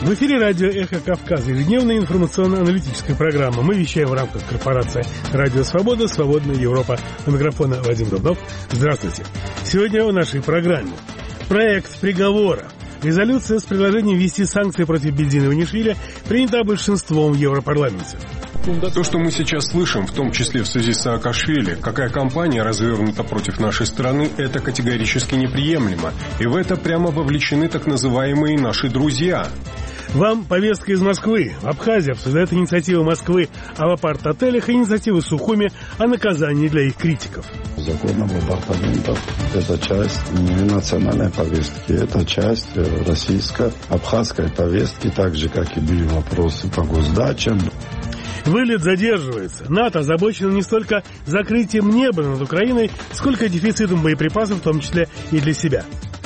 В эфире радио «Эхо Кавказа», ежедневная информационно-аналитическая программа. Мы вещаем в рамках корпорации «Радио Свобода», «Свободная Европа». У микрофона Вадим Дубнов. Здравствуйте. Сегодня в нашей программе проект приговора. Резолюция с предложением ввести санкции против Бензина Иванишвили принята большинством в Европарламенте. То, что мы сейчас слышим, в том числе в связи с Саакашвили, какая кампания развернута против нашей страны, это категорически неприемлемо. И в это прямо вовлечены так называемые наши друзья. Вам повестка из Москвы. Абхазия обсуждает инициативу Москвы об апарт-отелях и инициативу Сухуми о наказании для их критиков. Закон об апартаментах – это часть не национальной повестки, это часть российско-абхазской повестки, так же, как и были вопросы по госдачам. Вылет задерживается. НАТО озабочено не столько закрытием неба над Украиной, сколько дефицитом боеприпасов, в том числе и для себя.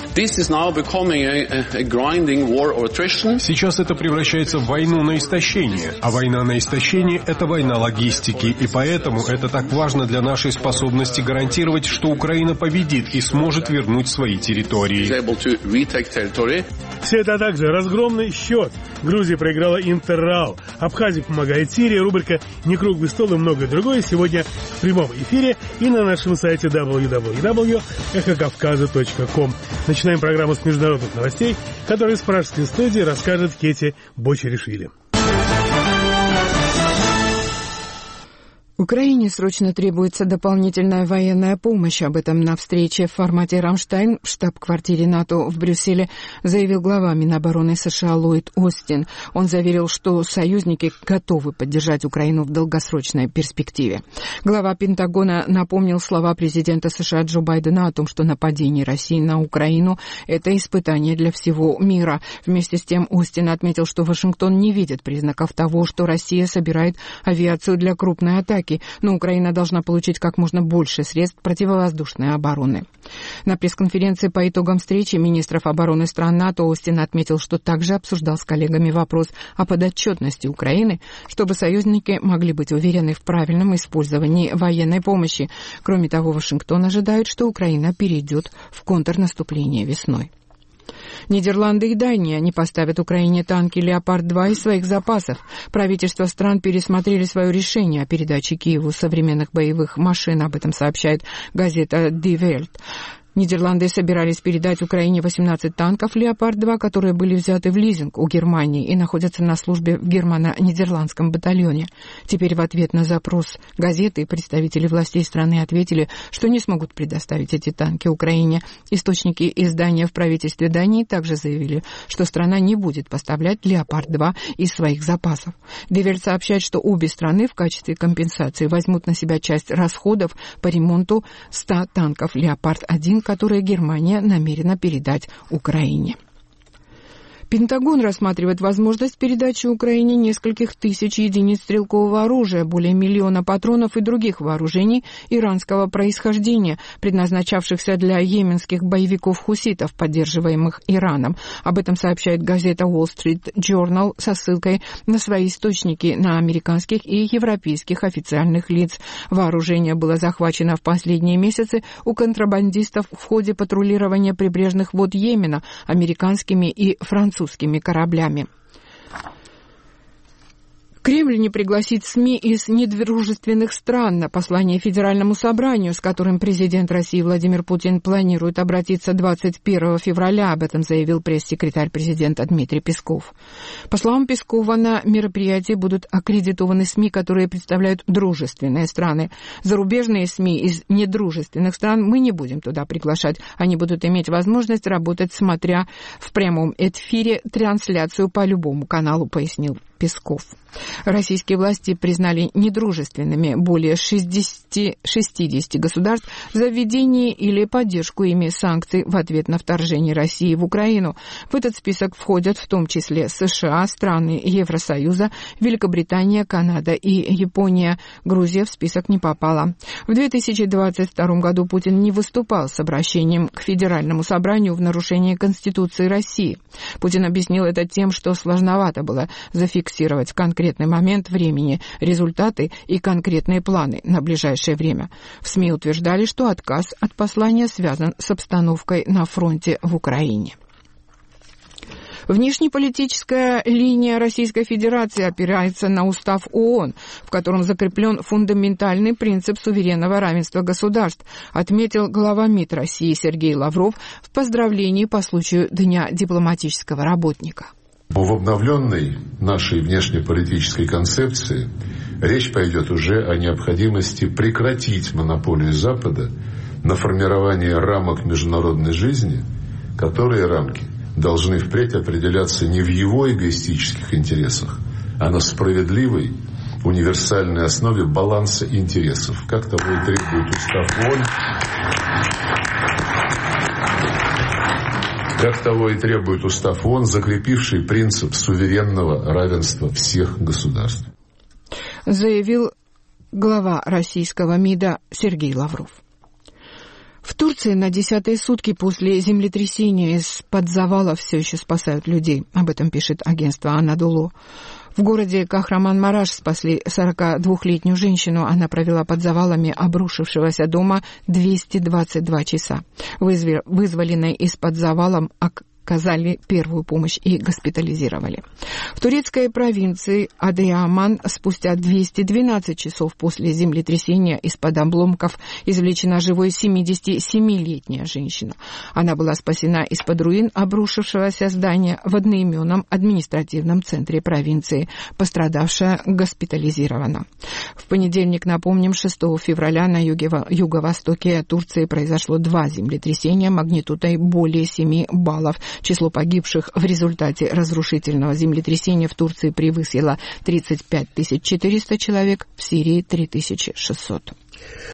Сейчас это превращается в войну на истощение. А война на истощение – это война логистики. И поэтому это так важно для нашей способности гарантировать, что Украина победит и сможет вернуть свои территории. Все это также разгромный счет. Грузия проиграла Интеррал. Абхазии помогает Сирия. Рубрика «Не круглый стол» и многое другое сегодня в прямом эфире и на нашем сайте www.эхокавказа.ком. Начинаем программу с международных новостей, которые с пражской студии расскажет Кети Бочаришвили. Украине срочно требуется дополнительная военная помощь. Об этом на встрече в формате «Рамштайн» в штаб-квартире НАТО в Брюсселе заявил глава Минобороны США Ллойд Остин. Он заверил, что союзники готовы поддержать Украину в долгосрочной перспективе. Глава Пентагона напомнил слова президента США Джо Байдена о том, что нападение России на Украину – это испытание для всего мира. Вместе с тем Остин отметил, что Вашингтон не видит признаков того, что Россия собирает авиацию для крупной атаки, но Украина должна получить как можно больше средств противовоздушной обороны. На пресс-конференции по итогам встречи министров обороны стран НАТО Остин отметил, что также обсуждал с коллегами вопрос о подотчетности Украины, чтобы союзники могли быть уверены в правильном использовании военной помощи. Кроме того, Вашингтон ожидает, что Украина перейдет в контрнаступление весной. Нидерланды и Дания не поставят Украине танки «Леопард-2» из своих запасов. Правительства стран пересмотрели свое решение о передаче Киеву современных боевых машин. Об этом сообщает газета Die Welt. Нидерланды собирались передать Украине 18 танков «Леопард-2», которые были взяты в лизинг у Германии и находятся на службе в германо-нидерландском батальоне. Теперь в ответ на запрос газеты представители властей страны ответили, что не смогут предоставить эти танки Украине. Источники издания в правительстве Дании также заявили, что страна не будет поставлять «Леопард-2» из своих запасов. Die Welt сообщает, что обе страны в качестве компенсации возьмут на себя часть расходов по ремонту 100 танков «Леопард-1», которые Германия намерена передать Украине. Пентагон рассматривает возможность передачи Украине нескольких тысяч единиц стрелкового оружия, более миллиона патронов и других вооружений иранского происхождения, предназначавшихся для йеменских боевиков-хуситов, поддерживаемых Ираном. Об этом сообщает газета Wall Street Journal со ссылкой на свои источники на американских и европейских официальных лиц. Вооружение было захвачено в последние месяцы у контрабандистов в ходе патрулирования прибрежных вод Йемена американскими и французскими кораблями. Кремль не пригласит СМИ из недружественных стран на послание Федеральному собранию, с которым президент России Владимир Путин планирует обратиться 21 февраля. Об этом заявил пресс-секретарь президента Дмитрий Песков. По словам Пескова, на мероприятии будут аккредитованы СМИ, которые представляют дружественные страны. Зарубежные СМИ из недружественных стран мы не будем туда приглашать. Они будут иметь возможность работать, смотря в прямом эфире трансляцию по любому каналу, пояснил Песков. Российские власти признали недружественными более 60 государств за введение или поддержку ими санкций в ответ на вторжение России в Украину. В этот список входят в том числе США, страны Евросоюза, Великобритания, Канада и Япония. Грузия в список не попала. В 2022 году Путин не выступал с обращением к Федеральному собранию в нарушение Конституции России. Путин объяснил это тем, что сложновато было зафиксировать конкретный момент времени, результаты и конкретные планы на ближайшее время. В СМИ утверждали, что отказ от послания связан с обстановкой на фронте в Украине. Внешнеполитическая линия Российской Федерации опирается на устав ООН, в котором закреплен фундаментальный принцип суверенного равенства государств, отметил глава МИД России Сергей Лавров в поздравлении по случаю Дня дипломатического работника. В обновленной нашей внешнеполитической концепции речь пойдет уже о необходимости прекратить монополию Запада на формирование рамок международной жизни, которые рамки должны впредь определяться не в его эгоистических интересах, а на справедливой, универсальной основе баланса интересов, как того и требует устав ООН, закрепивший принцип суверенного равенства всех государств. Заявил глава российского МИДа Сергей Лавров. В Турции на 10-е сутки после землетрясения из-под завалов все еще спасают людей. Об этом пишет агентство «Анадолу». В городе Кахраман-Мараш спасли 42-летнюю женщину. Она провела под завалами обрушившегося дома 222 часа. Вызволенной из-под завалом оказали первую помощь и госпитализировали. В турецкой провинции Адыаман спустя 212 часов после землетрясения из-под обломков извлечена живой 77-летняя женщина. Она была спасена из-под руин обрушившегося здания в одноименном административном центре провинции. Пострадавшая госпитализирована. В понедельник, напомним, 6 февраля на юго-востоке Турции произошло 2 землетрясения магнитудой более 7 баллов. Число погибших в результате разрушительного землетрясения в Турции превысило 35 400 человек, в Сирии 3600.